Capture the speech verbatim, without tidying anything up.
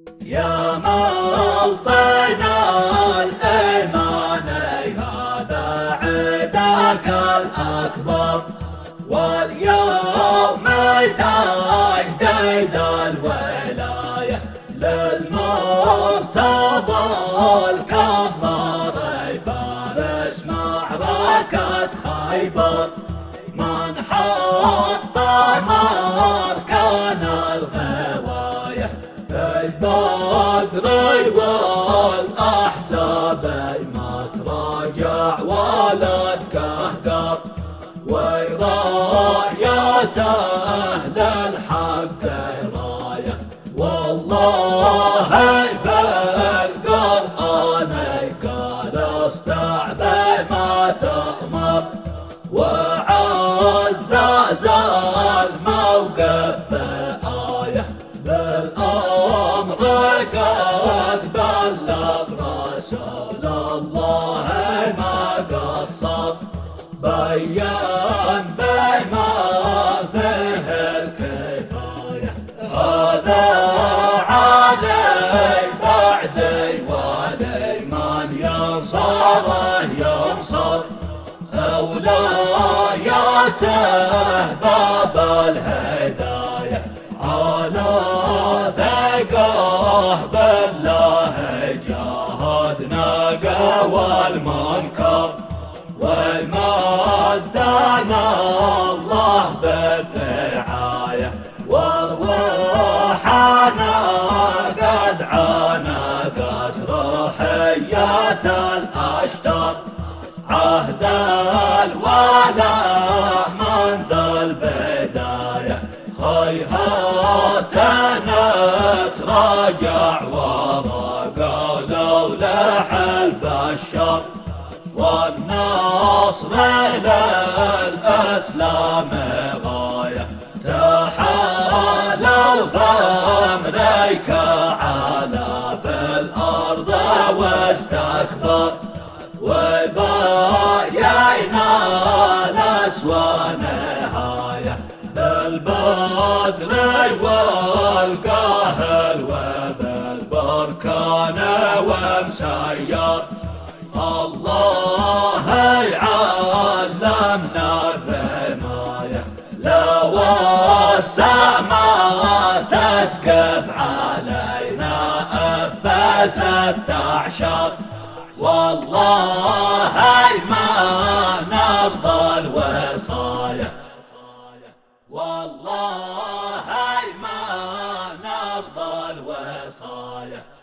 يا موطن الإيمان هذا عيدك الأكبر، واليوم تجديد الولاية للمرتضى الكرار فارس معركة خيبر، من حط مركان الغواية البدر والأحزاب ما تراجع ولد كهكر، وراية أهل الحق راية والله في القرآن قال اصدع بما تأمر، وعزز الموقف بآية بالأمر قد بلغ رسول الله ما قصر، بيان بما فيه الكفاية هذا علي بعدي ولي من ينصره ينصر، أولاياته باب الهداية على ثقه بالله جاهدنا قوى المنكر، والمدنا الله بالرعاية وارواحنا قد عانقت روحيات الأشتر، عهد الولاء من ذا البداية هيهات نتراجع ورا قالوا لحلف الشر، والنصر للإسلام غاية تحالوا فأمريكا على في الأرض واستكبر، وبايعنا الأسوى نهاية بالبدر والقاهر وبالبركان ومسير، الله يعلمنا الرماية لو السماء تسقف علينا أفست تعشر، والله ما نرضى الوصايا، والله ما نرضى الوصايا.